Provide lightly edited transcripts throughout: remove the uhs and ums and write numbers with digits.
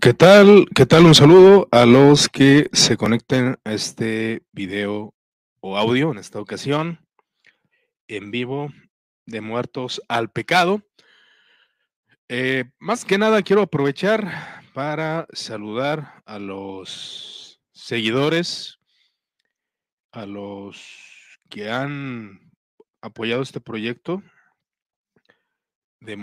¿Qué tal? ¿Qué tal? Un saludo a los que se conecten a este video o audio en esta ocasión, en vivo, de Muertos al Pecado. Más que nada quiero aprovechar para saludar a los seguidores, a los que han apoyado este proyecto de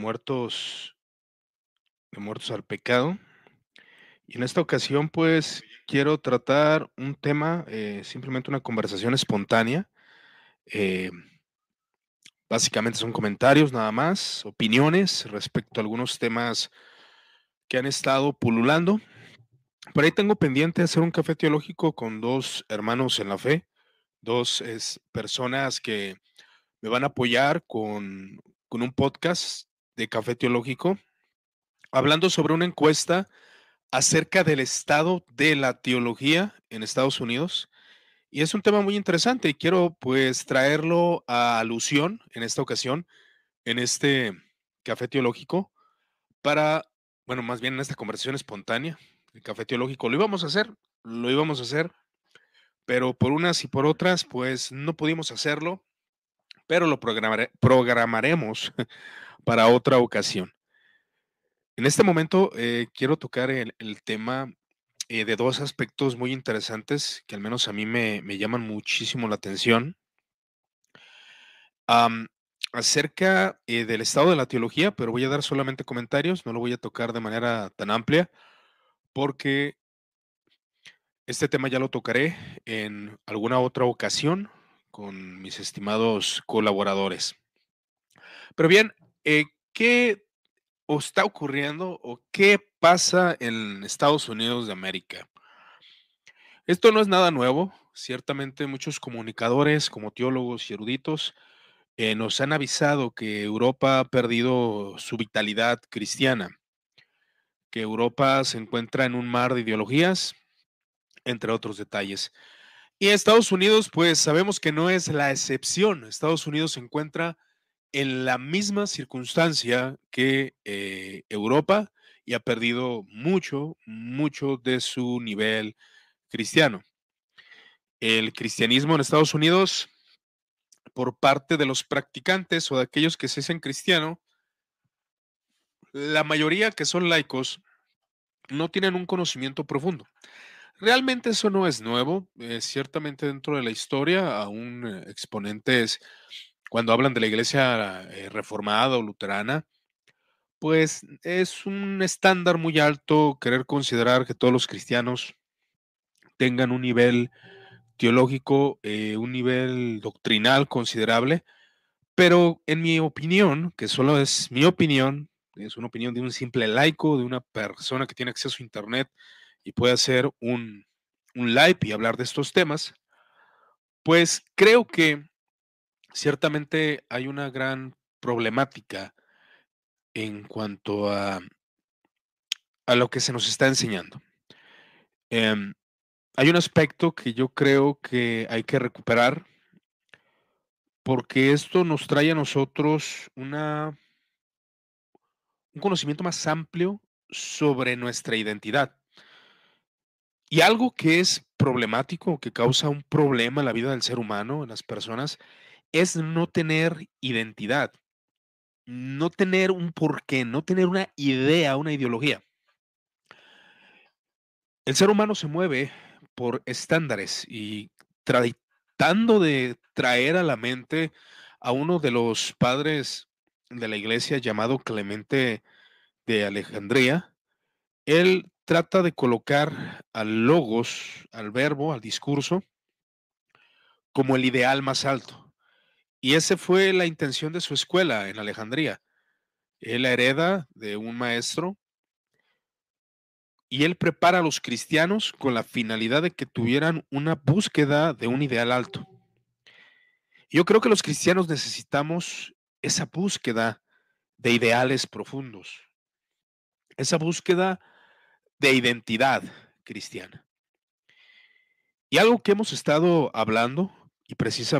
Muertos al Pecado. Y en esta ocasión, pues, quiero tratar un tema, simplemente una conversación espontánea. Eh, Básicamente son comentarios nada más, opiniones respecto a algunos temas que han estado pululando. Por ahí tengo pendiente hacer un café teológico con dos hermanos en la fe, dos personas que me van a apoyar con un podcast de café teológico, hablando sobre una encuesta acerca del estado de la teología en Estados Unidos. Y es un tema muy interesante y quiero pues traerlo a alusión en esta ocasión, en este café teológico, para, bueno, más bien en esta conversación espontánea, el café teológico. Lo íbamos a hacer, pero por unas y por otras pues no pudimos hacerlo, pero lo programaremos para otra ocasión. En este momento quiero tocar el tema de dos aspectos muy interesantes que al menos a mí me llaman muchísimo la atención. Am, Acerca del estado de la teología, pero voy a dar solamente comentarios, no lo voy a tocar de manera tan amplia, porque este tema ya lo tocaré en alguna otra ocasión con mis estimados colaboradores. Pero bien, ¿qué está ocurriendo o qué pasa en Estados Unidos de América? Esto no es nada nuevo. Ciertamente muchos comunicadores, como teólogos y eruditos, nos han avisado que Europa ha perdido su vitalidad cristiana, que Europa se encuentra en un mar de ideologías, entre otros detalles. Y Estados Unidos, pues sabemos que no es la excepción. Estados Unidos se encuentra en la misma circunstancia que Europa y ha perdido mucho, mucho de su nivel cristiano. El cristianismo en Estados Unidos, por parte de los practicantes o de aquellos que se dicen cristiano, la mayoría que son laicos no tienen un conocimiento profundo. Realmente eso no es nuevo. Ciertamente dentro de la historia, aún exponentes, cuando hablan de la iglesia reformada o luterana, pues es un estándar muy alto querer considerar que todos los cristianos tengan un nivel teológico, un nivel doctrinal considerable, pero en mi opinión, que solo es mi opinión, es una opinión de un simple laico, de una persona que tiene acceso a Internet y puede hacer un live y hablar de estos temas, pues creo que ciertamente hay una gran problemática en cuanto a lo que se nos está enseñando. Em, Hay un aspecto que yo creo que hay que recuperar porque esto nos trae a nosotros un conocimiento más amplio sobre nuestra identidad. Y algo que es problemático, que causa un problema en la vida del ser humano, en las personas, es no tener identidad, no tener un porqué, no tener una idea, una ideología. El ser humano se mueve por estándares y tratando de traer a la mente a uno de los padres de la iglesia llamado Clemente de Alejandría, él trata de colocar al logos, al verbo, al discurso, como el ideal más alto. Y esa fue la intención de su escuela en Alejandría. Él la hereda de un maestro y él prepara a los cristianos con la finalidad de que tuvieran una búsqueda de un ideal alto. Yo creo que los cristianos necesitamos esa búsqueda de ideales profundos, esa búsqueda de identidad cristiana. Y algo que hemos estado hablando, y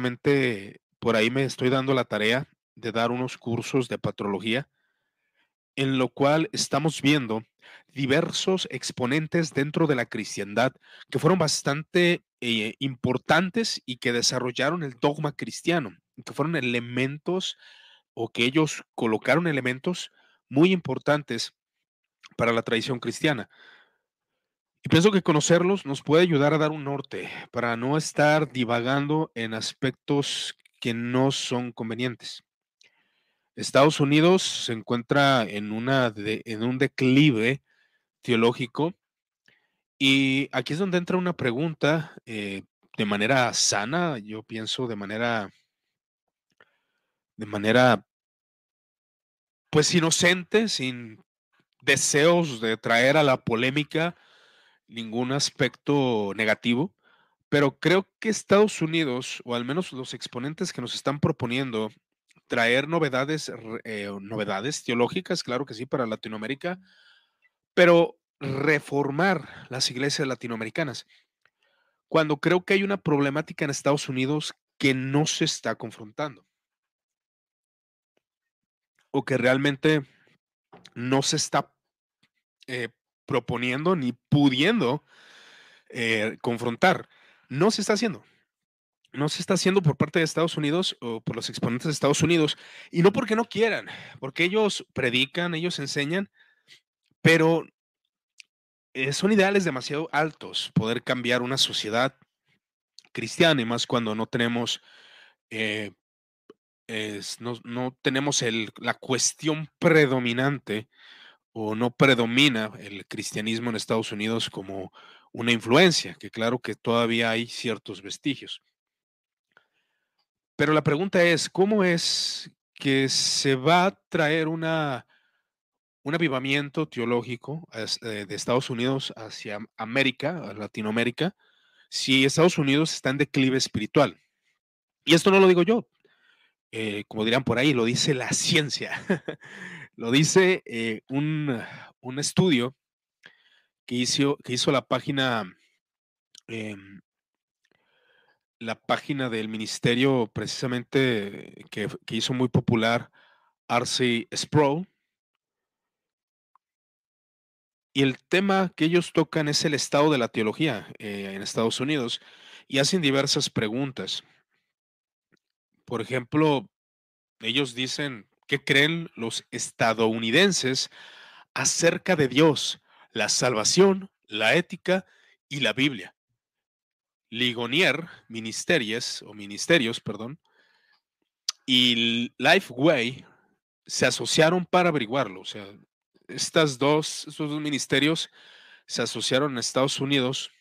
precisamente por ahí me estoy dando la tarea de dar unos cursos de patrología, en lo cual estamos viendo diversos exponentes dentro de la cristiandad que fueron bastante importantes y que desarrollaron el dogma cristiano, que fueron elementos o que ellos colocaron elementos muy importantes para la tradición cristiana. Y pienso que conocerlos nos puede ayudar a dar un norte para no estar divagando en aspectos que no son convenientes. Estados Unidos se encuentra en un declive teológico y aquí es donde entra una pregunta de manera sana, yo pienso de manera pues inocente, sin deseos de traer a la polémica ningún aspecto negativo, pero creo que Estados Unidos, o al menos los exponentes que nos están proponiendo traer novedades teológicas, claro que sí, para Latinoamérica, pero reformar las iglesias latinoamericanas, cuando creo que hay una problemática en Estados Unidos que no se está confrontando o que realmente no se está eh, proponiendo ni pudiendo confrontar. No se está haciendo. No se está haciendo por parte de Estados Unidos o por los exponentes de Estados Unidos, y no porque no quieran, porque ellos predican, ellos enseñan, pero son ideales demasiado altos poder cambiar una sociedad cristiana y más cuando no tenemos, eh, no tenemos la cuestión predominante o no predomina el cristianismo en Estados Unidos como una influencia, que claro que todavía hay ciertos vestigios. Pero la pregunta es, ¿cómo es que se va a traer un avivamiento teológico de Estados Unidos hacia América, a Latinoamérica, si Estados Unidos está en declive espiritual? Y esto no lo digo yo, como dirán por ahí, lo dice la ciencia. Lo dice un estudio que hizo em, la página del ministerio precisamente que hizo muy popular R.C. Sproul. Y el tema que ellos tocan es el estado de la teología en Estados Unidos y hacen diversas preguntas. Por ejemplo, ellos dicen, ¿qué creen los estadounidenses acerca de Dios, la salvación, la ética y la Biblia? Ligonier, Ministerios, perdón, y Lifeway se asociaron para averiguarlo. O sea, estos dos ministerios se asociaron en Estados Unidos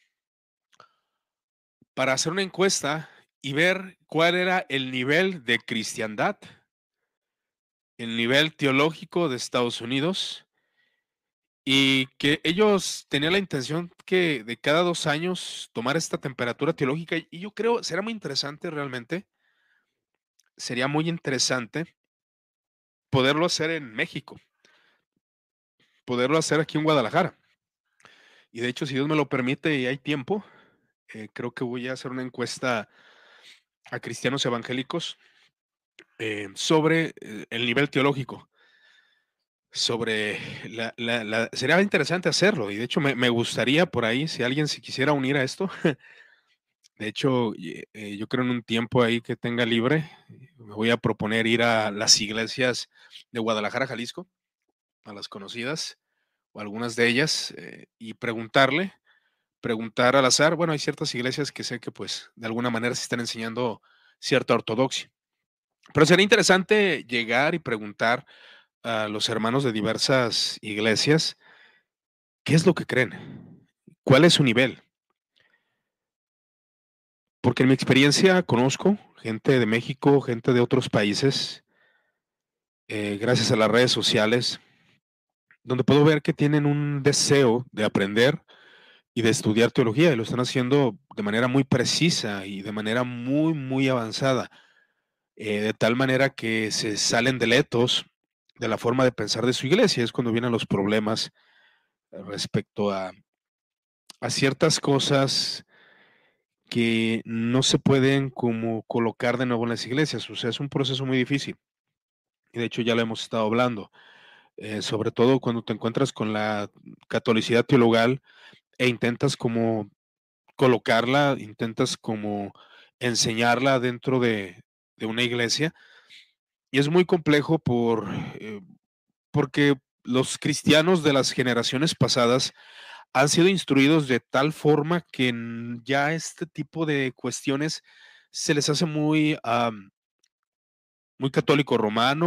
para hacer una encuesta y ver cuál era el nivel de cristiandad, el nivel teológico de Estados Unidos, y que ellos tenían la intención que de cada 2 años tomar esta temperatura teológica, y yo creo será muy interesante realmente, sería muy interesante poderlo hacer en México, poderlo hacer aquí en Guadalajara. Y de hecho, si Dios me lo permite y hay tiempo, creo que voy a hacer una encuesta a cristianos evangélicos sobre el nivel teológico, sobre sería interesante hacerlo y de hecho me gustaría por ahí, si alguien se quisiera unir a esto, de hecho yo creo en un tiempo ahí que tenga libre, me voy a proponer ir a las iglesias de Guadalajara, Jalisco, a las conocidas o algunas de ellas y preguntar al azar. Bueno, hay ciertas iglesias que sé que pues de alguna manera se están enseñando cierta ortodoxia, pero sería interesante llegar y preguntar a los hermanos de diversas iglesias qué es lo que creen, cuál es su nivel. Porque en mi experiencia conozco gente de México, gente de otros países, gracias a las redes sociales, donde puedo ver que tienen un deseo de aprender y de estudiar teología y lo están haciendo de manera muy precisa y de manera muy, muy avanzada, de tal manera que se salen de letos de la forma de pensar de su iglesia. Es cuando vienen los problemas respecto a ciertas cosas que no se pueden como colocar de nuevo en las iglesias. O sea, es un proceso muy difícil. Y de hecho ya lo hemos estado hablando. sobre todo cuando te encuentras con la catolicidad teologal e intentas como colocarla, intentas como enseñarla dentro de una iglesia. Y es muy complejo eh, porque los cristianos de las generaciones pasadas han sido instruidos de tal forma que ya este tipo de cuestiones se les hace muy, muy católico romano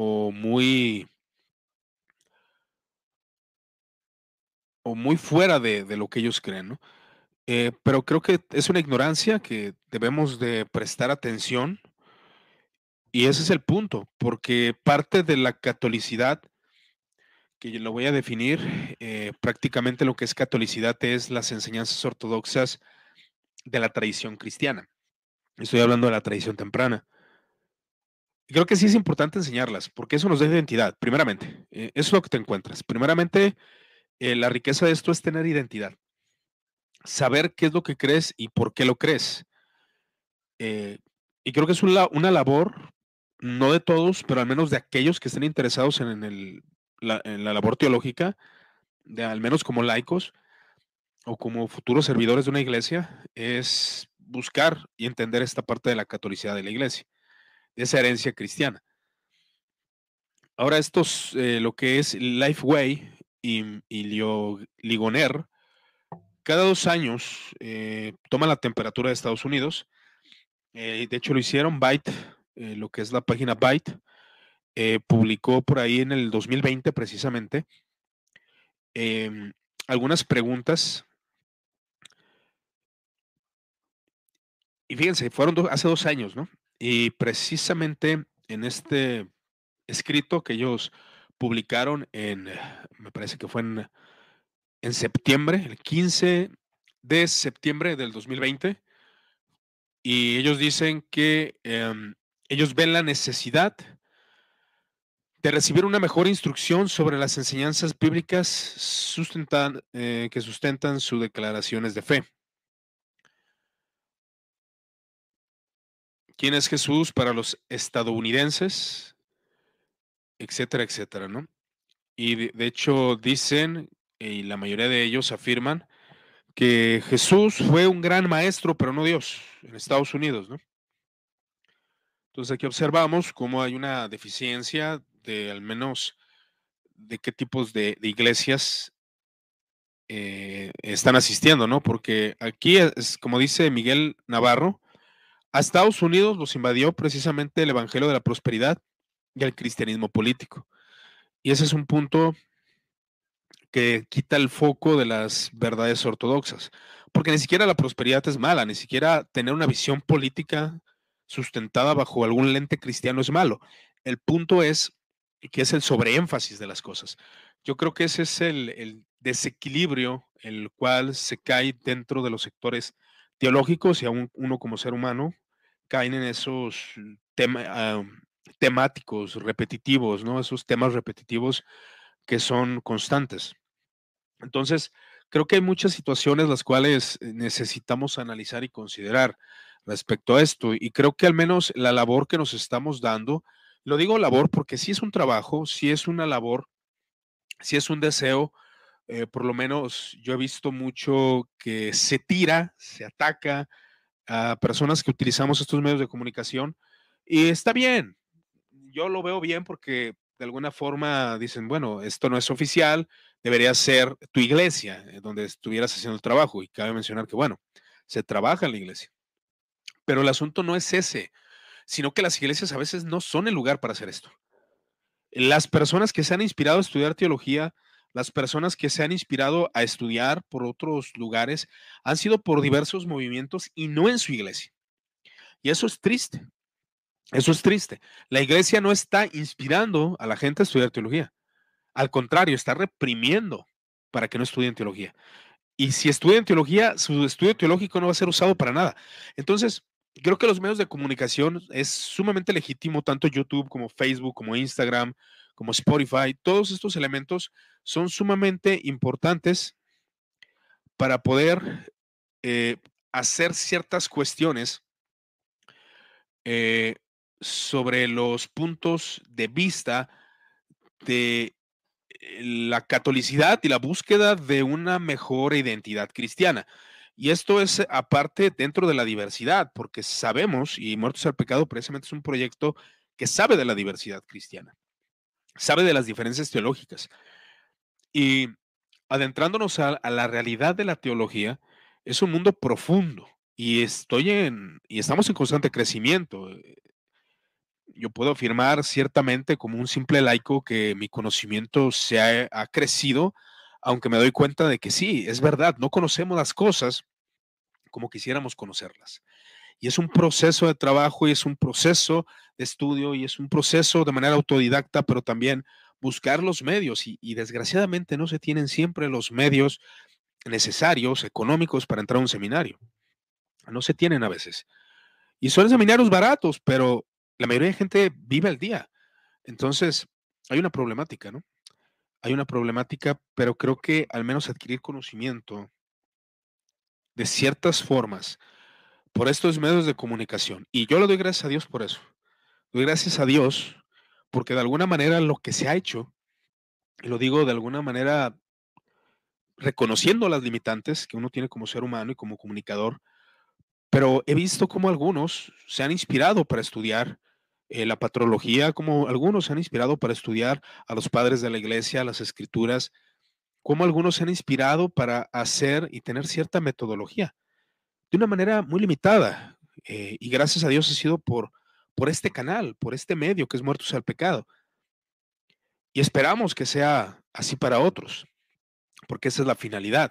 o muy fuera de lo que ellos creen, ¿no? Pero creo que es una ignorancia que debemos de prestar atención y ese es el punto, porque parte de la catolicidad, que yo lo voy a definir, prácticamente lo que es catolicidad es las enseñanzas ortodoxas de la tradición cristiana. Estoy hablando de la tradición temprana. Creo que sí es importante enseñarlas, porque eso nos da identidad, primeramente. Eso es lo que te encuentras. Primeramente, la riqueza de esto es tener identidad, saber qué es lo que crees y por qué lo crees. Eh, y creo que es una labor, no de todos, pero al menos de aquellos que estén interesados en la labor teológica, de al menos como laicos o como futuros servidores de una iglesia, es buscar y entender esta parte de la catolicidad de la iglesia, de esa herencia cristiana. Ahora, lo que es Lifeway y Ligoner, cada 2 años toman la temperatura de Estados Unidos. De hecho, lo hicieron Byte, lo que es la página Byte, publicó por ahí en el 2020 precisamente eh, algunas preguntas. Y fíjense, hace 2 años, ¿no? Y precisamente en este escrito que ellos publicaron me parece que fue en septiembre, el 15 de septiembre del 2020, y ellos dicen que ellos ven la necesidad de recibir una mejor instrucción sobre las enseñanzas bíblicas que sustentan sus declaraciones de fe. ¿Quién es Jesús para los estadounidenses? Etcétera, etcétera, ¿no? Y de hecho dicen, y la mayoría de ellos afirman, que Jesús fue un gran maestro, pero no Dios, en Estados Unidos, ¿no? Entonces aquí observamos cómo hay una deficiencia de al menos de qué tipos de iglesias están asistiendo, ¿no? Porque aquí es, como dice Miguel Navarro, a Estados Unidos los invadió precisamente el Evangelio de la Prosperidad y el cristianismo político. Y ese es un punto que quita el foco de las verdades ortodoxas, porque ni siquiera la prosperidad es mala, ni siquiera tener una visión política sustentada bajo algún lente cristiano es malo. El punto es que es el sobreénfasis de las cosas. Yo creo que ese es el desequilibrio el cual se cae dentro de los sectores teológicos y aún uno como ser humano caen en esos temáticos repetitivos, ¿no? Esos temas repetitivos que son constantes. Entonces, creo que hay muchas situaciones las cuales necesitamos analizar y considerar respecto a esto. Y creo que al menos la labor que nos estamos dando, lo digo labor porque sí es un trabajo, sí es una labor, sí es un deseo. Por lo menos yo he visto mucho que se tira, se ataca a personas que utilizamos estos medios de comunicación y está bien, yo lo veo bien porque de alguna forma dicen, bueno, esto no es oficial, debería ser tu iglesia, donde estuvieras haciendo el trabajo. Y cabe mencionar que, bueno, se trabaja en la iglesia. Pero el asunto no es ese, sino que las iglesias a veces no son el lugar para hacer esto. Las personas que se han inspirado a estudiar teología, las personas que se han inspirado a estudiar por otros lugares, han sido por diversos movimientos y no en su iglesia. Y eso es triste. Eso es triste. La iglesia no está inspirando a la gente a estudiar teología. Al contrario, está reprimiendo para que no estudien teología. Y si estudian teología, su estudio teológico no va a ser usado para nada. Entonces, creo que los medios de comunicación es sumamente legítimo, tanto YouTube como Facebook, como Instagram, como Spotify. Todos estos elementos son sumamente importantes para poder eh, hacer ciertas cuestiones eh, sobre los puntos de vista de la catolicidad y la búsqueda de una mejor identidad cristiana. Y esto es aparte dentro de la diversidad, porque sabemos, y Muertos al Pecado precisamente es un proyecto que sabe de la diversidad cristiana, sabe de las diferencias teológicas. Y adentrándonos a la realidad de la teología, es un mundo profundo y y estamos en constante crecimiento. Yo puedo afirmar ciertamente como un simple laico que mi conocimiento ha crecido, aunque me doy cuenta de que sí, es verdad, no conocemos las cosas como quisiéramos conocerlas. Y es un proceso de trabajo y es un proceso de estudio y es un proceso de manera autodidacta, pero también buscar los medios y desgraciadamente no se tienen siempre los medios necesarios, económicos para entrar a un seminario. No se tienen a veces. Y son seminarios baratos, pero la mayoría de gente vive al día. Entonces, hay una problemática, ¿no? Hay una problemática, pero creo que al menos adquirir conocimiento de ciertas formas por estos medios de comunicación. Y yo le doy gracias a Dios por eso. Doy gracias a Dios porque de alguna manera lo que se ha hecho, y lo digo de alguna manera reconociendo las limitantes que uno tiene como ser humano y como comunicador, pero he visto cómo algunos se han inspirado para estudiar la patrología, como algunos se han inspirado para estudiar a los padres de la iglesia, las escrituras, como algunos se han inspirado para hacer y tener cierta metodología de una manera muy limitada. Y gracias a Dios ha sido por este canal, por este medio que es Muertos al Pecado. Y esperamos que sea así para otros, porque esa es la finalidad.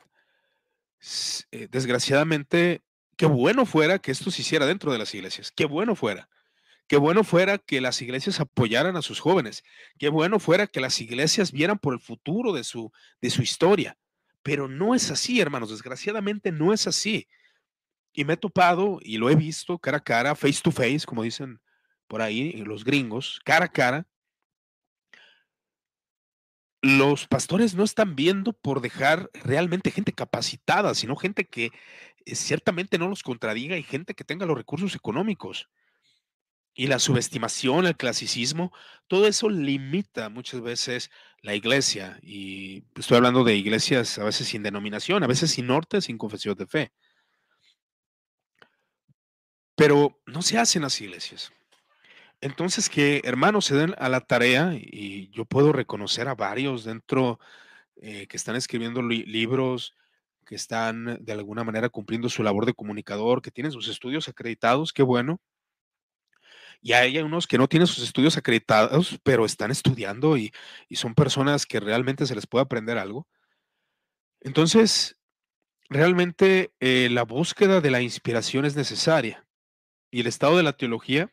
Desgraciadamente, qué bueno fuera que esto se hiciera dentro de las iglesias, qué bueno fuera. Qué bueno fuera que las iglesias apoyaran a sus jóvenes. Qué bueno fuera que las iglesias vieran por el futuro de su historia. Pero no es así, hermanos. Desgraciadamente no es así. Y me he topado y lo he visto cara a cara, face to face, como dicen por ahí los gringos, cara a cara. Los pastores no están viendo por dejar realmente gente capacitada, sino gente que ciertamente no los contradiga y gente que tenga los recursos económicos. Y la subestimación, el clasicismo, todo eso limita muchas veces la iglesia. Y estoy hablando de iglesias a veces sin denominación, a veces sin norte, sin confesión de fe. Pero no se hacen las iglesias. Entonces, que hermanos se den a la tarea, y yo puedo reconocer a varios dentro que están escribiendo libros, que están de alguna manera cumpliendo su labor de comunicador, que tienen sus estudios acreditados, qué bueno. Y hay unos que no tienen sus estudios acreditados, pero están estudiando y son personas que realmente se les puede aprender algo. Entonces, realmente la búsqueda de la inspiración es necesaria y el estado de la teología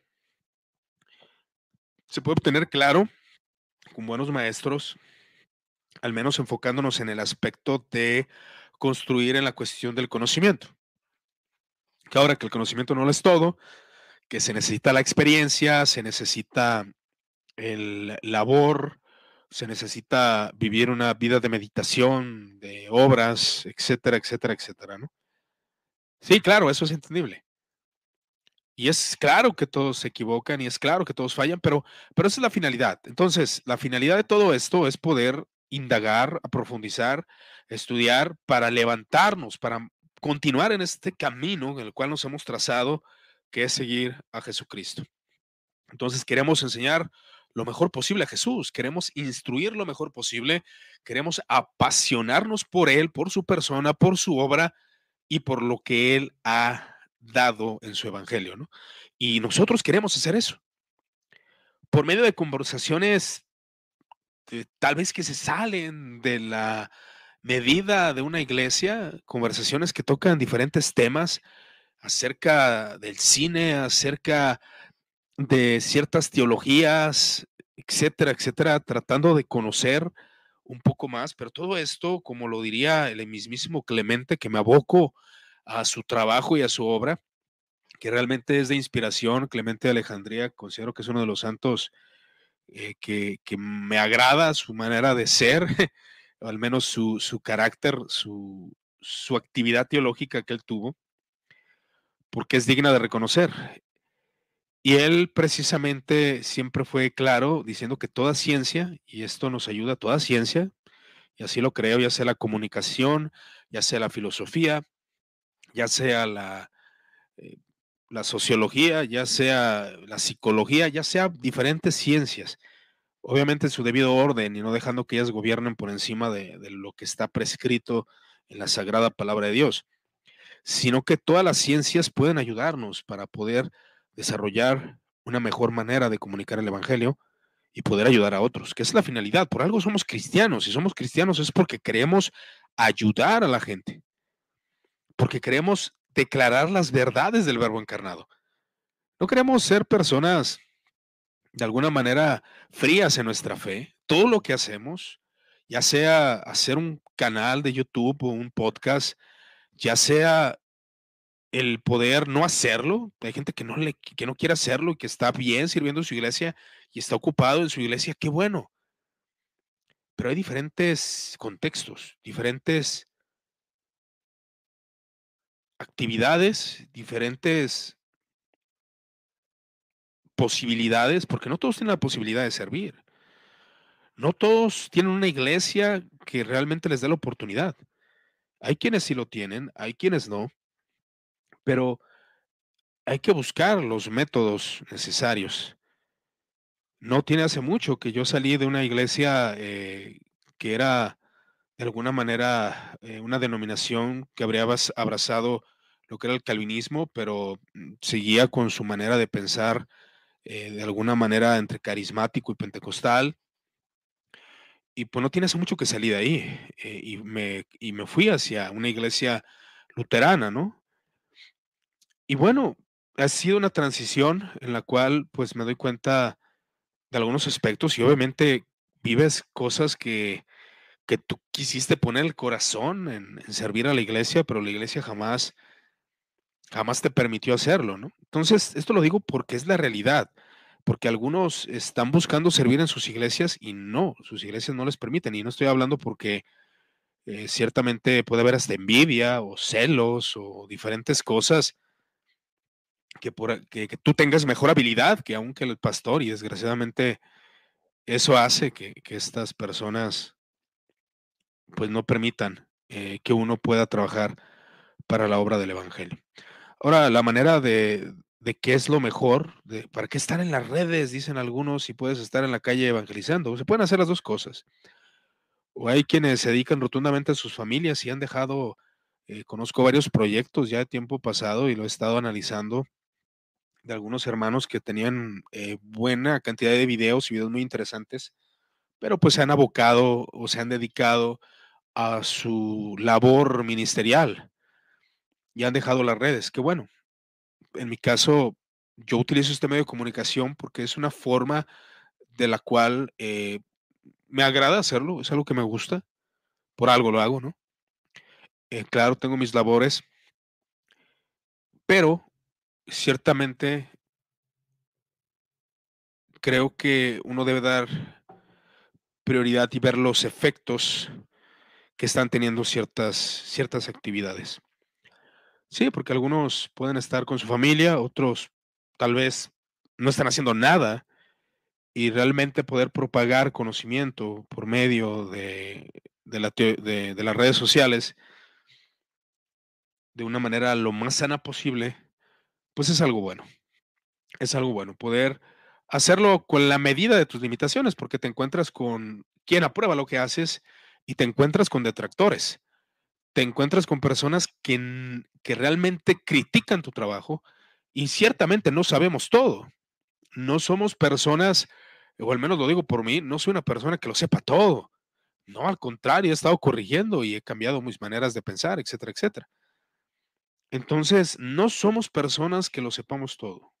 se puede obtener claro con buenos maestros, al menos enfocándonos en el aspecto de construir en la cuestión del conocimiento. Que ahora que el conocimiento no lo es todo, que se necesita la experiencia, se necesita el labor, se necesita vivir una vida de meditación, de obras, etcétera, etcétera, etcétera, ¿no? Sí, claro, eso es entendible. Y es claro que todos se equivocan y es claro que todos fallan, pero esa es la finalidad. Entonces, la finalidad de todo esto es poder indagar, profundizar, estudiar para levantarnos, para continuar en este camino en el cual nos hemos trazado, que es seguir a Jesucristo. Entonces queremos enseñar lo mejor posible a Jesús, queremos instruir lo mejor posible, queremos apasionarnos por Él, por su persona, por su obra y por lo que Él ha dado en su evangelio, ¿no? Y nosotros queremos hacer eso por medio de conversaciones tal vez que se salen de la medida de una iglesia, conversaciones que tocan diferentes temas acerca del cine, acerca de ciertas teologías, etcétera, etcétera, tratando de conocer un poco más, pero todo esto, como lo diría el mismísimo Clemente, que me aboco a su trabajo y a su obra, que realmente es de inspiración. Clemente de Alejandría, considero que es uno de los santos que me agrada su manera de ser, o al menos su carácter, su actividad teológica que él tuvo, porque es digna de reconocer. Y él precisamente siempre fue claro diciendo que toda ciencia, y esto nos ayuda, toda ciencia, y así lo creo, ya sea la comunicación, ya sea la filosofía, ya sea eh, la sociología, ya sea la psicología, ya sea diferentes ciencias, obviamente en su debido orden y no dejando que ellas gobiernen por encima de lo que está prescrito en la sagrada palabra de Dios, sino que todas las ciencias pueden ayudarnos para poder desarrollar una mejor manera de comunicar el Evangelio y poder ayudar a otros, que es la finalidad. Por algo somos cristianos. Si somos cristianos es porque queremos ayudar a la gente, porque queremos declarar las verdades del Verbo encarnado. No queremos ser personas de alguna manera frías en nuestra fe. Todo lo que hacemos, ya sea hacer un canal de YouTube o un podcast, ya sea el poder no hacerlo. Hay gente que no quiere hacerlo y que está bien sirviendo en su iglesia y está ocupado en su iglesia. Qué bueno. Pero hay diferentes contextos, diferentes actividades, diferentes posibilidades, porque no todos tienen la posibilidad de servir. No todos tienen una iglesia que realmente les dé la oportunidad. Hay quienes sí lo tienen, hay quienes no, pero hay que buscar los métodos necesarios. No tiene hace mucho que yo salí de una iglesia que era de alguna manera una denominación que habría abrazado lo que era el calvinismo, pero seguía con su manera de pensar de alguna manera entre carismático y pentecostal. Y pues no tiene hace mucho que salí de ahí y me fui hacia una iglesia luterana, ¿no? Y bueno, ha sido una transición en la cual pues me doy cuenta de algunos aspectos y obviamente vives cosas que tú quisiste poner el corazón en servir a la iglesia, pero la iglesia jamás te permitió hacerlo, ¿no? Entonces, esto lo digo porque es la realidad, porque algunos están buscando servir en sus iglesias y no, sus iglesias no les permiten. Y no estoy hablando porque ciertamente puede haber hasta envidia o celos o diferentes cosas que tú tengas mejor habilidad que aún que el pastor y desgraciadamente eso hace que estas personas pues no permitan que uno pueda trabajar para la obra del Evangelio. Ahora, la manera de qué es lo mejor, para qué estar en las redes, dicen algunos, si puedes estar en la calle evangelizando. Se pueden hacer las dos cosas. O hay quienes se dedican rotundamente a sus familias y han dejado, conozco varios proyectos ya de tiempo pasado y lo he estado analizando de algunos hermanos que tenían buena cantidad de videos y videos muy interesantes, pero pues se han abocado o se han dedicado a su labor ministerial y han dejado las redes. Qué bueno. En mi caso, yo utilizo este medio de comunicación porque es una forma de la cual me agrada hacerlo, es algo que me gusta, por algo lo hago, ¿no? Claro, tengo mis labores, pero ciertamente creo que uno debe dar prioridad y ver los efectos que están teniendo ciertas actividades. Sí, porque algunos pueden estar con su familia, otros tal vez no están haciendo nada y realmente poder propagar conocimiento por medio de las redes sociales de una manera lo más sana posible, pues es algo bueno. Es algo bueno poder hacerlo con la medida de tus limitaciones, porque te encuentras con quien aprueba lo que haces y te encuentras con detractores. Te encuentras con personas que realmente critican tu trabajo y ciertamente no sabemos todo. No somos personas, o al menos lo digo por mí, no soy una persona que lo sepa todo. No, al contrario, he estado corrigiendo y he cambiado mis maneras de pensar, etcétera, etcétera. Entonces, no somos personas que lo sepamos todo.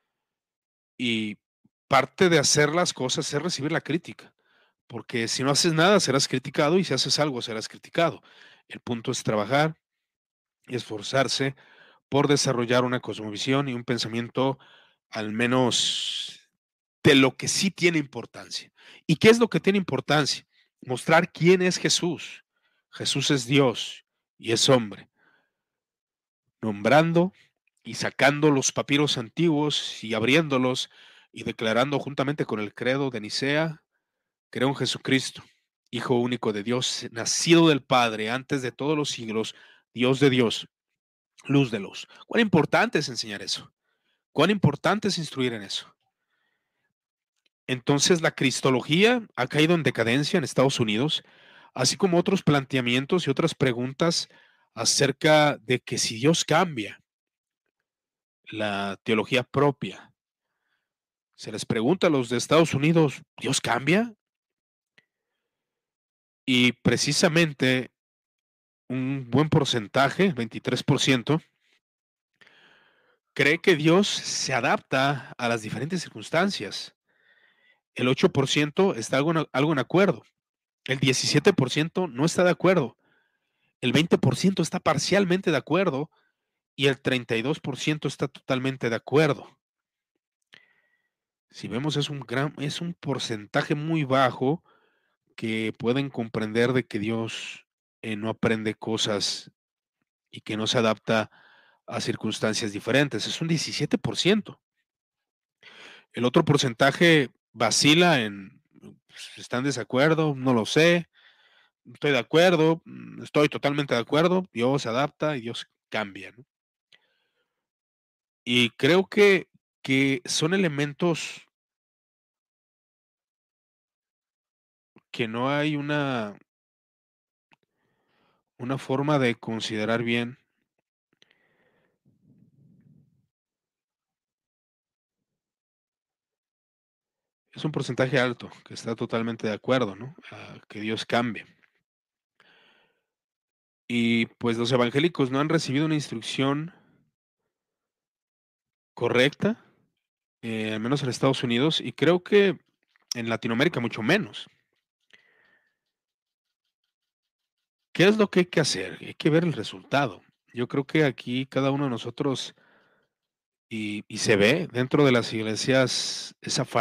Y parte de hacer las cosas es recibir la crítica, porque si no haces nada serás criticado y si haces algo serás criticado. El punto es trabajar y esforzarse por desarrollar una cosmovisión y un pensamiento al menos de lo que sí tiene importancia. ¿Y qué es lo que tiene importancia? Mostrar quién es Jesús. Jesús es Dios y es hombre, nombrando y sacando los papiros antiguos y abriéndolos y declarando juntamente con el credo de Nicea, creo en Jesucristo, Hijo único de Dios, nacido del Padre antes de todos los siglos, Dios de Dios, luz de luz. ¿Cuán importante es enseñar eso? ¿Cuán importante es instruir en eso? Entonces la cristología ha caído en decadencia en Estados Unidos, así como otros planteamientos y otras preguntas acerca de que si Dios cambia, la teología propia. Se les pregunta a los de Estados Unidos, ¿Dios cambia? Y precisamente un buen porcentaje, 23%, cree que Dios se adapta a las diferentes circunstancias. El 8% está algo en acuerdo. El 17% no está de acuerdo. El 20% está parcialmente de acuerdo y el 32% está totalmente de acuerdo. Si vemos, es un porcentaje muy bajo que pueden comprender de que Dios no aprende cosas y que no se adapta a circunstancias diferentes. Es un 17%. El otro porcentaje vacila en, pues, ¿están en desacuerdo? No lo sé. Estoy de acuerdo, estoy totalmente de acuerdo. Dios se adapta y Dios cambia, ¿no? Y creo que son elementos que no hay una forma de considerar bien. Es un porcentaje alto que está totalmente de acuerdo, ¿no? A que Dios cambie. Y pues los evangélicos no han recibido una instrucción correcta, al menos en Estados Unidos, y creo que en Latinoamérica mucho menos. ¿Qué es lo que hay que hacer? Hay que ver el resultado. Yo creo que aquí cada uno de nosotros, y se ve dentro de las iglesias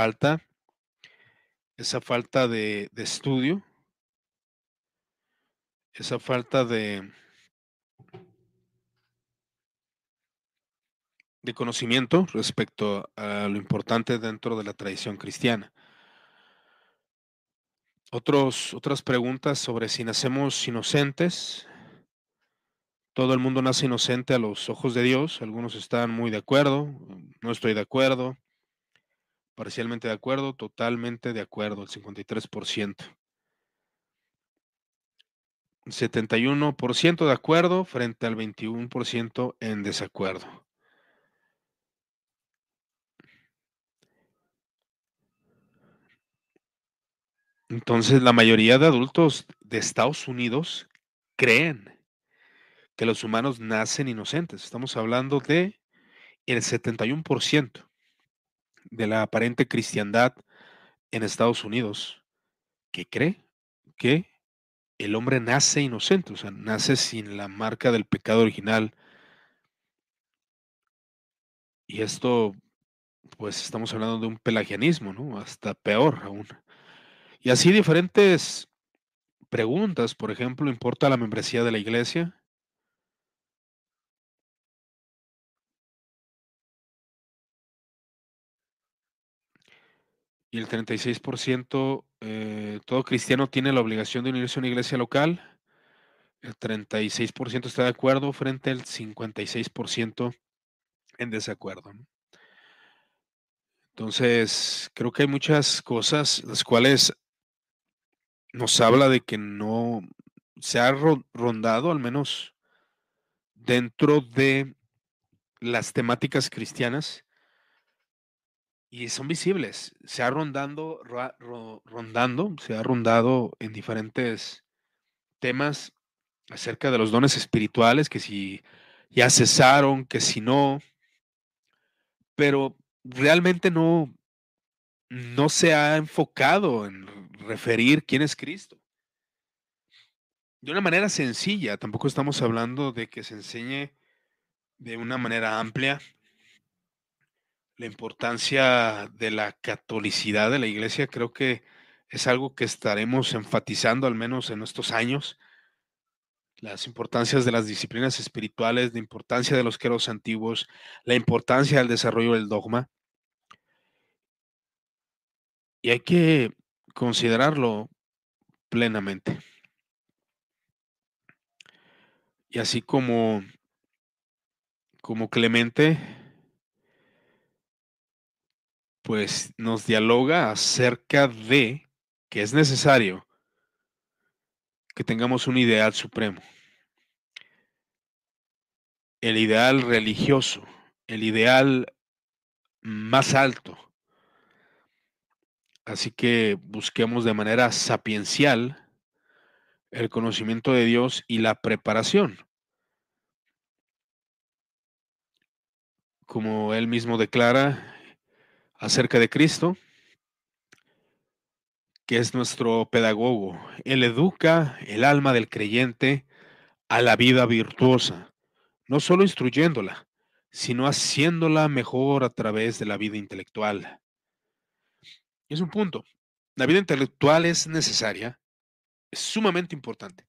esa falta de estudio, esa falta de conocimiento respecto a lo importante dentro de la tradición cristiana. Otras preguntas sobre si nacemos inocentes. Todo el mundo nace inocente a los ojos de Dios. Algunos están muy de acuerdo, no estoy de acuerdo, parcialmente de acuerdo, totalmente de acuerdo, el 53%. 71% de acuerdo frente al 21% en desacuerdo. Entonces, la mayoría de adultos de Estados Unidos creen que los humanos nacen inocentes. Estamos hablando de el 71% de la aparente cristiandad en Estados Unidos que cree que el hombre nace inocente, o sea, nace sin la marca del pecado original. Y esto, pues estamos hablando de un pelagianismo, ¿no? Hasta peor aún. Y así diferentes preguntas, por ejemplo, ¿importa la membresía de la iglesia? Y el 36%, todo cristiano tiene la obligación de unirse a una iglesia local. El 36% está de acuerdo frente al 56% en desacuerdo, ¿no? Entonces, creo que hay muchas cosas las cuales nos habla de que no se ha rondado, al menos dentro de las temáticas cristianas, y son visibles. Se ha se ha rondado en diferentes temas acerca de los dones espirituales, que si ya cesaron, que si no, pero realmente no se ha enfocado en referir quién es Cristo. De una manera sencilla, tampoco estamos hablando de que se enseñe de una manera amplia la importancia de la catolicidad de la iglesia. Creo que es algo que estaremos enfatizando al menos en estos años, las importancias de las disciplinas espirituales, la importancia de los credos antiguos, la importancia del desarrollo del dogma, y hay que considerarlo plenamente. Y así como Clemente, pues nos dialoga acerca de que es necesario que tengamos un ideal supremo, el ideal religioso, el ideal más alto. Así que busquemos de manera sapiencial el conocimiento de Dios y la preparación, como él mismo declara acerca de Cristo, que es nuestro pedagogo. Él educa el alma del creyente a la vida virtuosa, no solo instruyéndola, sino haciéndola mejor a través de la vida intelectual. Y es un punto. La vida intelectual es necesaria, es sumamente importante.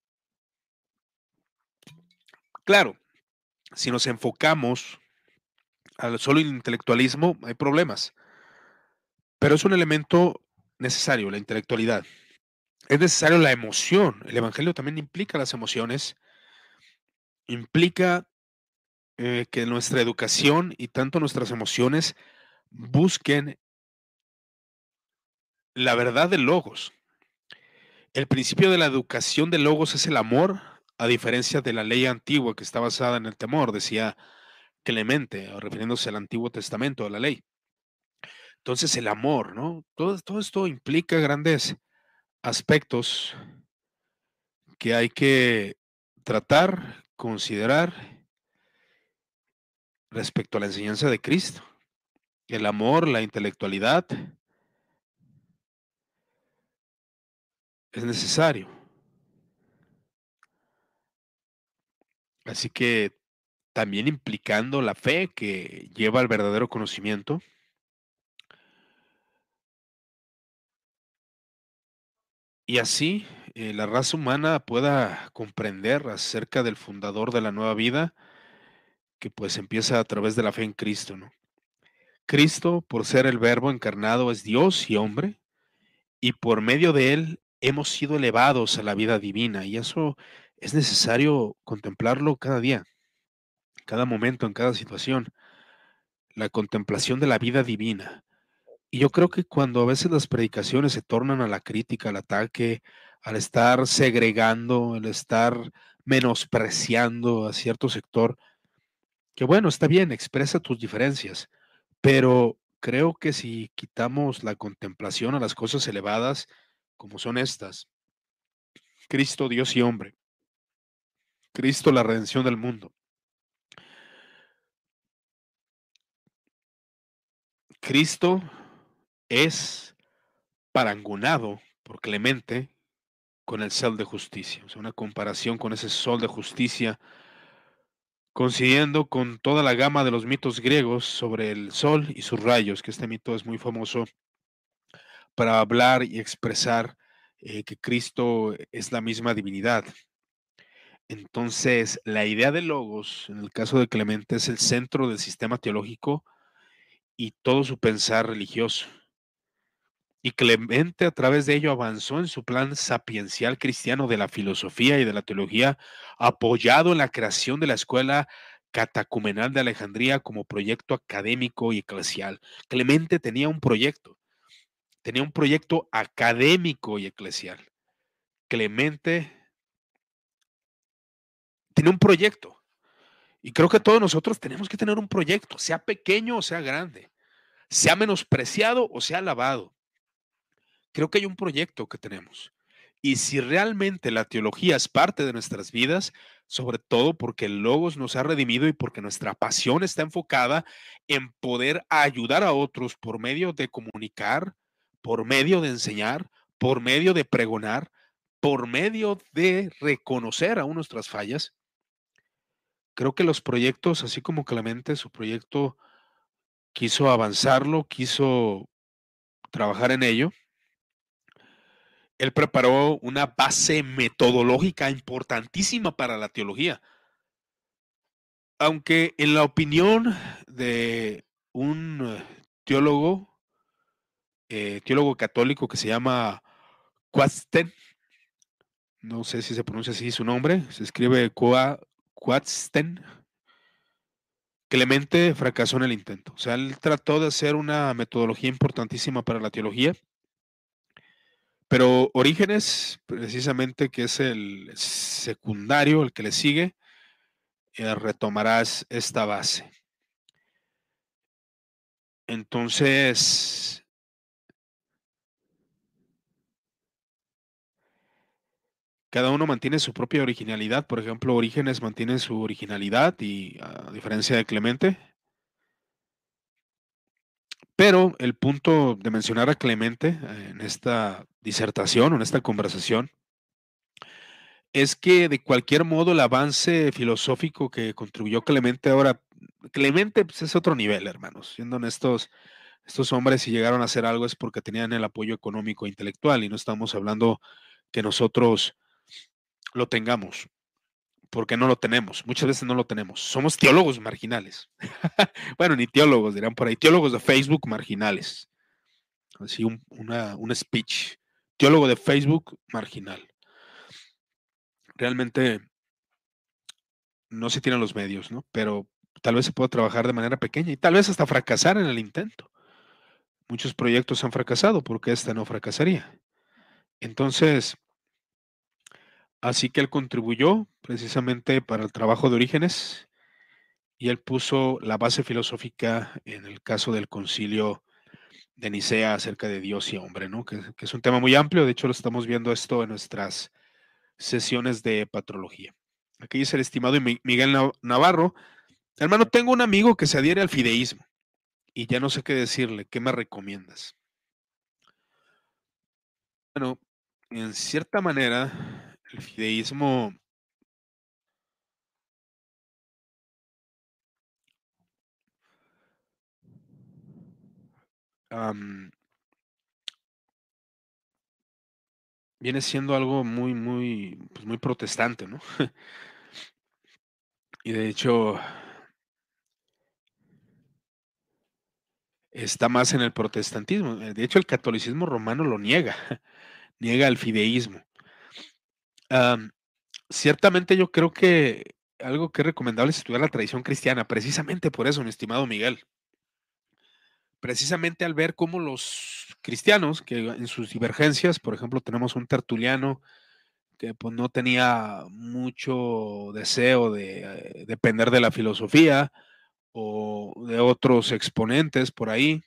Claro, si nos enfocamos al solo intelectualismo, hay problemas, pero es un elemento necesario, la intelectualidad. Es necesario la emoción. El Evangelio también implica las emociones, implica que nuestra educación y tanto nuestras emociones busquen la verdad del logos. El principio de la educación del logos es el amor, a diferencia de la ley antigua que está basada en el temor, decía Clemente, refiriéndose al Antiguo Testamento, a la ley. Entonces el amor, ¿no? Todo esto implica grandes aspectos que hay que tratar, considerar respecto a la enseñanza de Cristo. El amor, la intelectualidad es necesario. Así que también implicando la fe que lleva al verdadero conocimiento y así la raza humana pueda comprender acerca del fundador de la nueva vida que pues empieza a través de la fe en Cristo, ¿no? Cristo, por ser el verbo encarnado, es Dios y hombre, y por medio de él hemos sido elevados a la vida divina, y eso es necesario contemplarlo cada día, cada momento, en cada situación, la contemplación de la vida divina. Y yo creo que cuando a veces las predicaciones se tornan a la crítica, al ataque, al estar segregando, al estar menospreciando a cierto sector, que bueno, está bien, expresa tus diferencias, pero creo que si quitamos la contemplación a las cosas elevadas, como son estas, Cristo, Dios y hombre, Cristo, la redención del mundo, Cristo es parangonado por Clemente con el sol de justicia, o sea, una comparación con ese sol de justicia, coincidiendo con toda la gama de los mitos griegos sobre el sol y sus rayos, que este mito es muy famoso para hablar y expresar que Cristo es la misma divinidad. Entonces, la idea de logos, en el caso de Clemente, es el centro del sistema teológico y todo su pensar religioso. Y Clemente a través de ello avanzó en su plan sapiencial cristiano de la filosofía y de la teología, apoyado en la creación de la escuela catacumenal de Alejandría como proyecto académico y eclesial. Clemente tenía un proyecto académico y eclesial. Clemente tenía un proyecto. Y creo que todos nosotros tenemos que tener un proyecto, sea pequeño o sea grande, sea menospreciado o sea alabado. Creo que hay un proyecto que tenemos. Y si realmente la teología es parte de nuestras vidas, sobre todo porque el Logos nos ha redimido y porque nuestra pasión está enfocada en poder ayudar a otros por medio de comunicar, por medio de enseñar, por medio de pregonar, por medio de reconocer aún nuestras fallas, creo que los proyectos, así como Clemente, su proyecto quiso avanzarlo, quiso trabajar en ello, Él preparó una base metodológica importantísima para la teología. Aunque en la opinión de un teólogo, teólogo católico que se llama Quasten, no sé si se pronuncia así su nombre, se escribe Quasten, Clemente fracasó en el intento. O sea, él trató de hacer una metodología importantísima para la teología, pero Orígenes, precisamente, que es el secundario, el que le sigue, retomarás esta base. Entonces, cada uno mantiene su propia originalidad. Por ejemplo, Orígenes mantiene su originalidad y a diferencia de Clemente. Pero el punto de mencionar a Clemente en esta disertación o en esta conversación es que de cualquier modo el avance filosófico que contribuyó Clemente ahora, Clemente pues, es otro nivel, hermanos. Siendo honestos, estos hombres si llegaron a hacer algo es porque tenían el apoyo económico e intelectual y no estamos hablando que nosotros lo tengamos, porque no lo tenemos. Muchas veces no lo tenemos. Somos teólogos marginales. Bueno, ni teólogos, dirán por ahí. Teólogos de Facebook marginales. Así un speech. Teólogo de Facebook marginal. Realmente no se tienen los medios, ¿no? Pero tal vez se pueda trabajar de manera pequeña y tal vez hasta fracasar en el intento. Muchos proyectos han fracasado porque este no fracasaría. Entonces, así que él contribuyó precisamente para el trabajo de Orígenes y él puso la base filosófica en el caso del concilio de Nicea acerca de Dios y hombre, ¿no? Que es un tema muy amplio, de hecho lo estamos viendo esto en nuestras sesiones de patrología. Aquí dice el estimado Miguel Navarro, hermano, tengo un amigo que se adhiere al fideísmo y ya no sé qué decirle, ¿qué me recomiendas? Bueno, en cierta manera, el fideísmo um, viene siendo algo pues muy protestante, ¿no? Y de hecho está más en el protestantismo. De hecho, el catolicismo romano lo niega, niega el fideísmo. Um, Ciertamente yo creo que algo que es recomendable es estudiar la tradición cristiana, precisamente por eso, mi estimado Miguel. Precisamente al ver cómo los cristianos, que en sus divergencias, por ejemplo, tenemos un tertuliano que pues, no tenía mucho deseo de depender de la filosofía o de otros exponentes por ahí.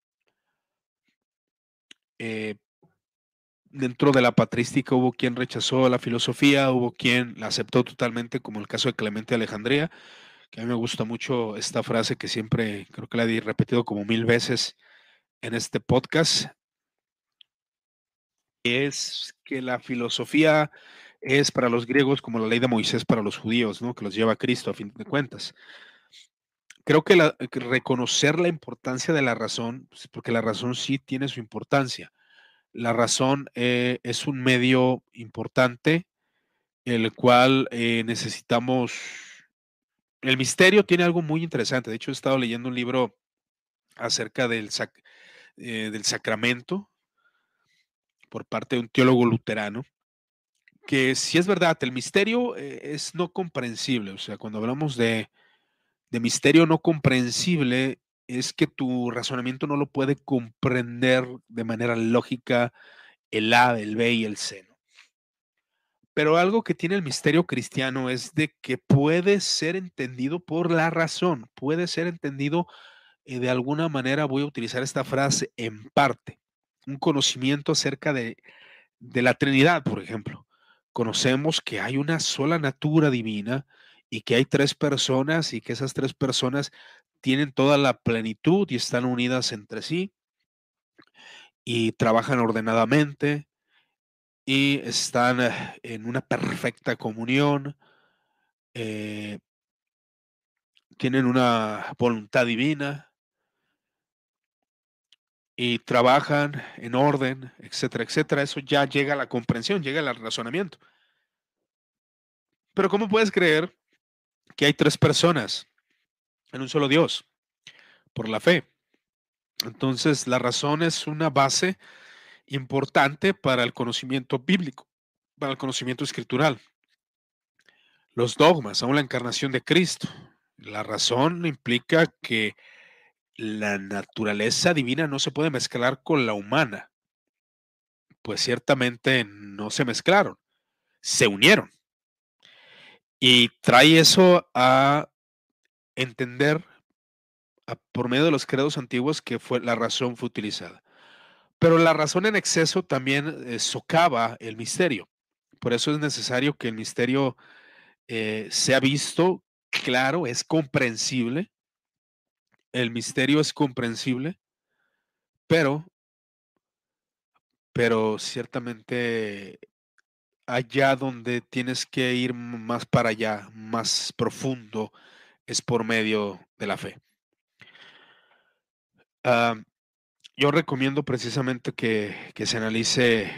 Eh, Dentro de la patrística hubo quien rechazó la filosofía, hubo quien la aceptó totalmente, como el caso de Clemente de Alejandría, que a mí me gusta mucho esta frase que siempre creo que la he repetido como 1000 veces en este podcast, es que la filosofía es para los griegos como la ley de Moisés para los judíos, ¿no? Que los lleva a Cristo a fin de cuentas. Creo que, que reconocer la importancia de la razón, pues, porque la razón sí tiene su importancia. La razón es un medio importante, el cual necesitamos. El misterio tiene algo muy interesante. De hecho, he estado leyendo un libro acerca del sacramento por parte de un teólogo luterano, que si es verdad, el misterio es no comprensible. O sea, cuando hablamos de misterio no comprensible, es que tu razonamiento no lo puede comprender de manera lógica el A, el B y el C, ¿no? Pero algo que tiene el misterio cristiano es de que puede ser entendido por la razón, puede ser entendido de alguna manera, voy a utilizar esta frase, en parte, un conocimiento acerca de la Trinidad, por ejemplo. Conocemos que hay una sola natura divina y que hay tres personas y que esas tres personas tienen toda la plenitud y están unidas entre sí y trabajan ordenadamente y están en una perfecta comunión, eh, tienen una voluntad divina y trabajan en orden, etcétera, etcétera, eso ya llega a la comprensión, llega al razonamiento. Pero ¿cómo puedes creer que hay tres personas en un solo Dios? Por la fe. Entonces, la razón es una base importante para el conocimiento bíblico, para el conocimiento escritural. Los dogmas, aún la encarnación de Cristo. La razón implica que la naturaleza divina no se puede mezclar con la humana, pues ciertamente no se mezclaron, se unieron. Y trae eso a entender por medio de los credos antiguos que la razón fue utilizada. Pero la razón en exceso también socava el misterio. Por eso es necesario que el misterio sea visto claro, es comprensible. El misterio es comprensible, pero, pero ciertamente allá donde tienes que ir más para allá, más profundo, es por medio de la fe. Ah, yo recomiendo precisamente que se analice,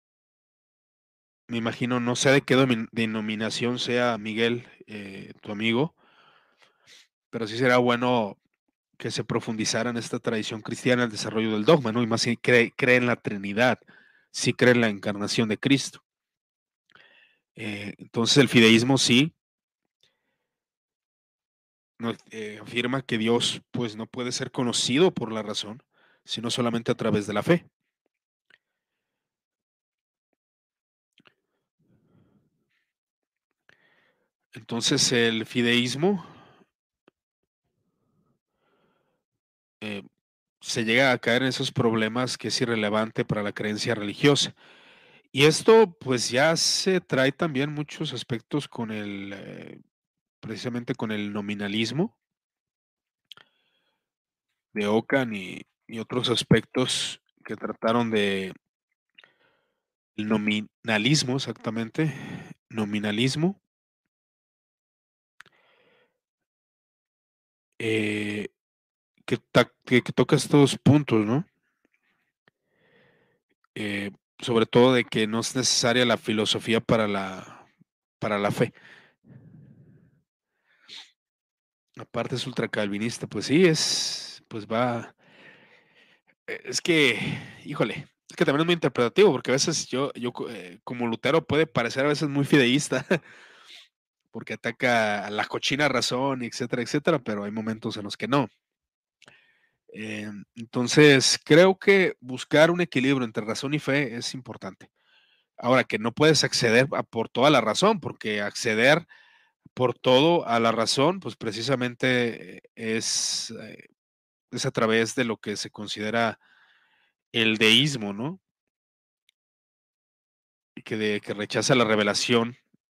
me imagino, no sé de qué denominación sea Miguel, tu amigo, pero sí será bueno que se profundizara en esta tradición cristiana el desarrollo del dogma, ¿no? Y más si cree en la Trinidad, si cree en la encarnación de Cristo. Entonces el fideísmo sí afirma que Dios pues no puede ser conocido por la razón, sino solamente a través de la fe. Entonces el fideísmo eh, se llega a caer en esos problemas que es irrelevante para la creencia religiosa. Y esto pues ya se trae también muchos aspectos con precisamente con el nominalismo de Ockham y otros aspectos que trataron de el nominalismo, exactamente, nominalismo, eh, que toca estos puntos, ¿no? Eh, sobre todo de que no es necesaria la filosofía para la fe. Aparte es ultracalvinista, pues sí, pues va, es que, híjole, es que también es muy interpretativo, porque a veces yo como Lutero puede parecer a veces muy fideísta, porque ataca a la cochina razón, etcétera, etcétera, pero hay momentos en los que no. Entonces, creo que buscar un equilibrio entre razón y fe es importante. Ahora, que no puedes acceder por toda la razón, porque acceder por todo a la razón, pues precisamente es a través de lo que se considera el deísmo, ¿no? Que rechaza la revelación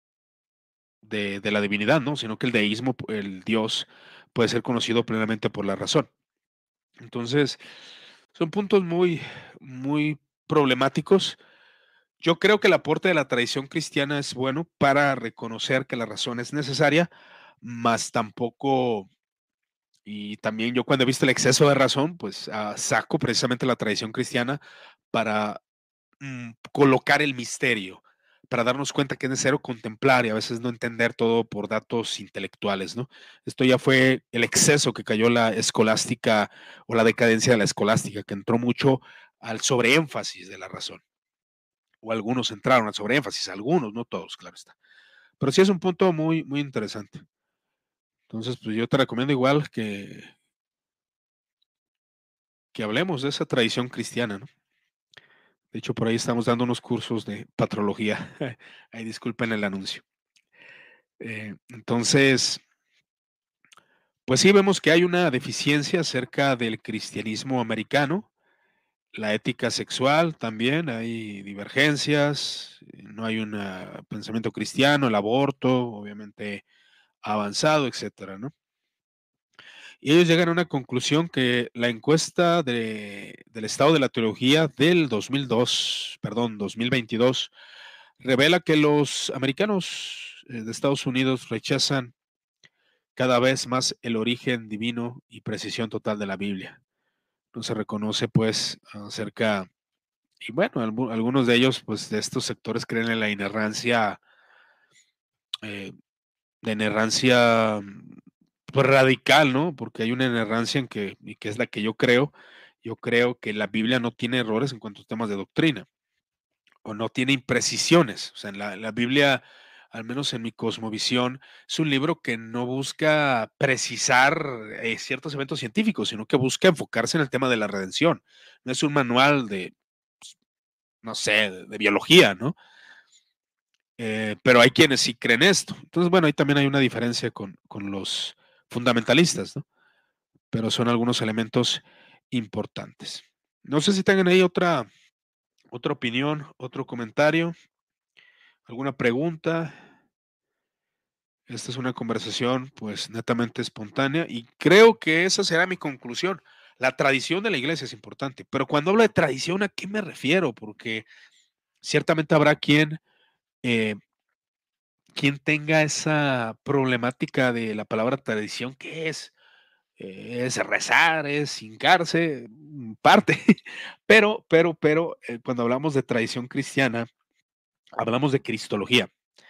de la divinidad, ¿no? Sino que el deísmo, el Dios, puede ser conocido plenamente por la razón. Entonces, son puntos muy problemáticos. Yo creo que el aporte de la tradición cristiana es bueno para reconocer que la razón es necesaria, mas tampoco, y también yo cuando he visto el exceso de razón, pues saco precisamente la tradición cristiana para colocar el misterio, para darnos cuenta que es necesario contemplar y a veces no entender todo por datos intelectuales, ¿no? Esto ya fue el exceso que cayó la escolástica o la decadencia de la escolástica, que entró mucho al sobreénfasis de la razón. O algunos entraron al sobreénfasis, algunos, no todos, claro está. Pero sí es un punto muy interesante. Entonces, pues yo te recomiendo igual que hablemos de esa tradición cristiana, ¿no? De hecho, por ahí estamos dando unos cursos de patrología. Ahí disculpen el anuncio. Entonces, pues sí vemos que hay una deficiencia acerca del cristianismo americano, la ética sexual también, hay divergencias, no hay un pensamiento cristiano, el aborto, obviamente ha avanzado, etcétera, ¿no? Y ellos llegan a una conclusión que la encuesta del estado de la teología del 2002, perdón, 2022, revela que los americanos de Estados Unidos rechazan cada vez más el origen divino y precisión total de la Biblia. no se reconoce pues acerca, y bueno, algunos de ellos pues de estos sectores creen en la inerrancia, eh, de inerrancia pues, radical, ¿no? Porque hay una inerrancia en que, y que es la que yo creo que la Biblia no tiene errores en cuanto a temas de doctrina, o no tiene imprecisiones. O sea, la Biblia, al menos en mi cosmovisión, es un libro que no busca precisar ciertos eventos científicos, sino que busca enfocarse en el tema de la redención. No es un manual de, pues, no sé, de biología, ¿no? Pero hay quienes sí creen esto. Entonces, bueno, ahí también hay una diferencia con los fundamentalistas, ¿no? Pero son algunos elementos importantes. No sé si tengan ahí otra opinión, otro comentario, alguna pregunta. Esta es una conversación pues netamente espontánea y creo que esa será mi conclusión. La tradición de la iglesia es importante, pero cuando hablo de tradición, ¿a qué me refiero? Porque ciertamente habrá eh, quien tenga esa problemática de la palabra tradición, ¿qué es? Es rezar, es hincarse, parte, pero cuando hablamos de tradición cristiana, hablamos de cristología,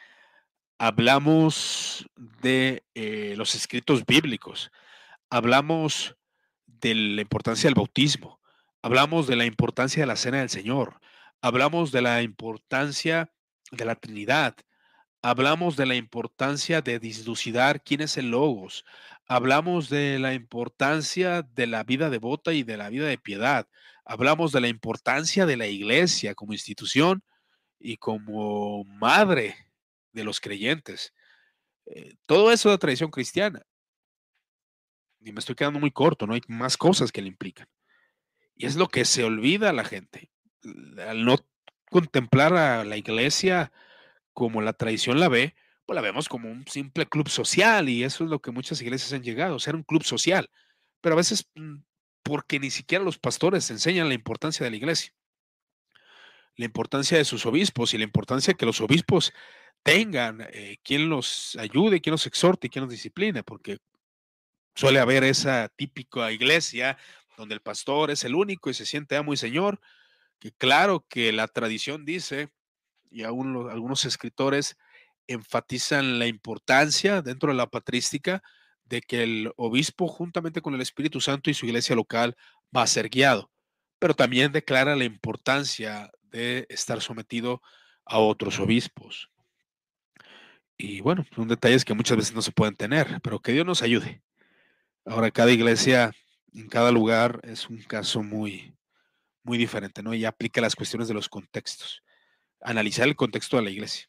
hablamos de los escritos bíblicos, hablamos de la importancia del bautismo, hablamos de la importancia de la cena del Señor, hablamos de la importancia de la Trinidad, hablamos de la importancia de dislucidar quién es el Logos, hablamos de la importancia de la vida devota y de la vida de piedad, hablamos de la importancia de la iglesia como institución y como madre de los creyentes. Todo eso es la tradición cristiana. Y me estoy quedando muy corto, no hay más cosas que le implican. Y es lo que se olvida a la gente. Al no contemplar a la iglesia como la tradición la ve, pues la vemos como un simple club social y eso es lo que muchas iglesias han llegado, ser un club social. Pero a veces porque ni siquiera los pastores enseñan la importancia de la iglesia, la importancia de sus obispos y la importancia que los obispos tengan quien los ayude, quien los exhorte y quien los discipline, porque suele haber esa típica iglesia donde el pastor es el único y se siente amo y señor, que claro que la tradición dice, y aún algunos escritores enfatizan la importancia dentro de la patrística de que el obispo juntamente con el Espíritu Santo y su iglesia local va a ser guiado, pero también declara la importancia de estar sometido a otros obispos. Y bueno, son detalles que muchas veces no se pueden tener, pero que Dios nos ayude. Ahora, cada iglesia en cada lugar es un caso muy diferente, ¿no? Y aplica las cuestiones de los contextos. Analizar el contexto de la iglesia.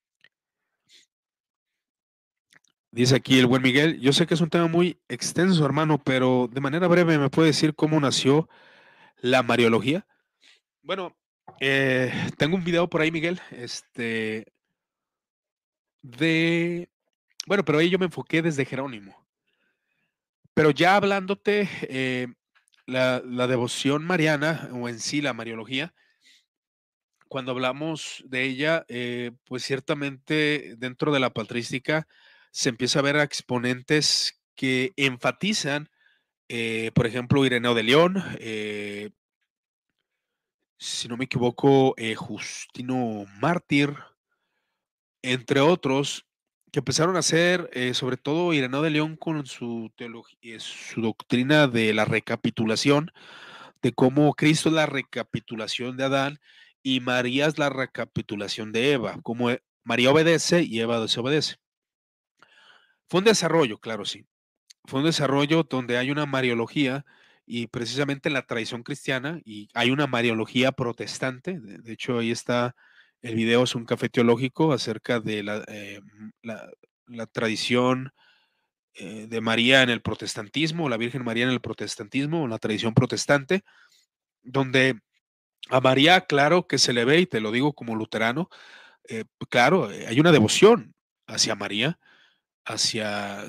Dice aquí el buen Miguel, yo sé que es un tema muy extenso, hermano, pero de manera breve me puede decir cómo nació la Mariología. Bueno, tengo un video por ahí, Miguel, de, bueno, pero ahí yo me enfoqué desde Jerónimo. Pero ya hablándote, la devoción mariana, o en sí la Mariología, cuando hablamos de ella, pues ciertamente dentro de la patrística se empieza a ver a exponentes que enfatizan, por ejemplo, Ireneo de León, si no me equivoco, Justino Mártir, entre otros, que empezaron a hacer, sobre todo Ireneo de León con su teología, su doctrina de la recapitulación, de cómo Cristo es la recapitulación de Adán y María es la recapitulación de Eva, como María obedece y Eva desobedece. Fue un desarrollo, claro, sí. Fue un desarrollo donde hay una mariología y precisamente en la tradición cristiana y hay una mariología protestante. De hecho, ahí está el video, es un café teológico acerca de la tradición de María en el protestantismo, la Virgen María en el protestantismo, en la tradición protestante, donde a María, claro que se le ve, y te lo digo como luterano, claro, hay una devoción hacia María, hacia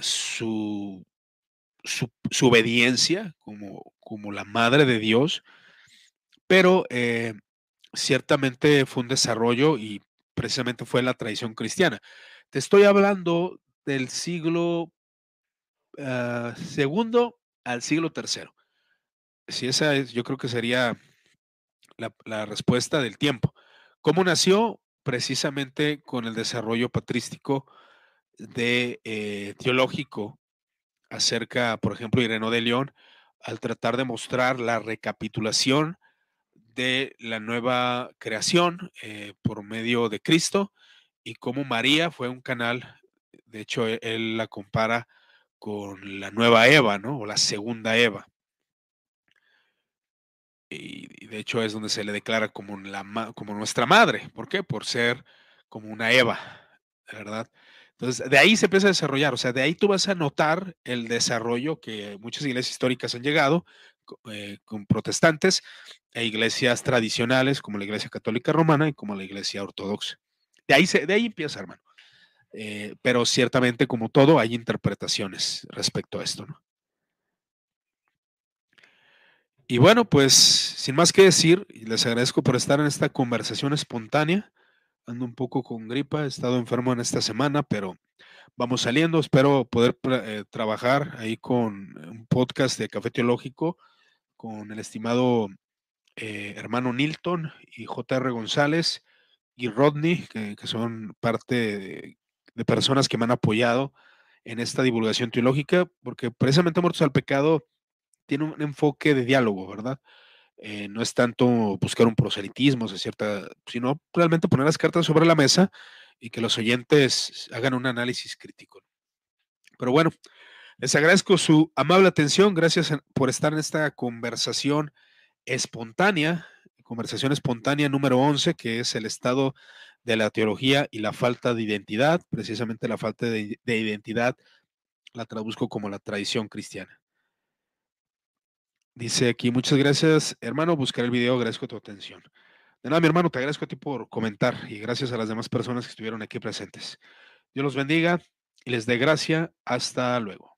su obediencia como la madre de Dios, pero ciertamente fue un desarrollo y precisamente fue la tradición cristiana. Te estoy hablando del siglo segundo al siglo tercero. Sí, esa es, yo creo que sería la respuesta del tiempo. ¿Cómo nació? Precisamente con el desarrollo patrístico de teológico acerca, por ejemplo, Ireneo de León, al tratar de mostrar la recapitulación de la nueva creación por medio de Cristo y cómo María fue un canal. De hecho, él la compara con la nueva Eva, ¿no? O la segunda Eva. Y de hecho es donde se le declara como, como nuestra madre. ¿Por qué? Por ser como una Eva, ¿verdad? Entonces, de ahí se empieza a desarrollar, o sea, de ahí tú vas a notar el desarrollo que muchas iglesias históricas han llegado con protestantes e iglesias tradicionales como la Iglesia Católica Romana y como la Iglesia Ortodoxa. De ahí empieza, hermano. Pero ciertamente, como todo, hay interpretaciones respecto a esto, ¿no? Y bueno, pues sin más que decir, les agradezco por estar en esta conversación espontánea. Ando un poco con gripa, he estado enfermo en esta semana, pero vamos saliendo. Espero poder trabajar ahí con un podcast de Café Teológico con el estimado hermano Nilton y J.R. González y Rodney, que son parte de personas que me han apoyado en esta divulgación teológica, porque precisamente Muertos al Pecado tiene un enfoque de diálogo, ¿verdad? No es tanto buscar un proselitismo, sino realmente poner las cartas sobre la mesa y que los oyentes hagan un análisis crítico. Pero bueno, les agradezco su amable atención, gracias por estar en esta conversación espontánea número 11, que es el estado de la teología y la falta de identidad. Precisamente la falta de identidad la traduzco como la tradición cristiana. Dice aquí, muchas gracias, hermano, buscar el video, agradezco tu atención. De nada, mi hermano, te agradezco a ti por comentar y gracias a las demás personas que estuvieron aquí presentes. Dios los bendiga y les dé gracia. Hasta luego.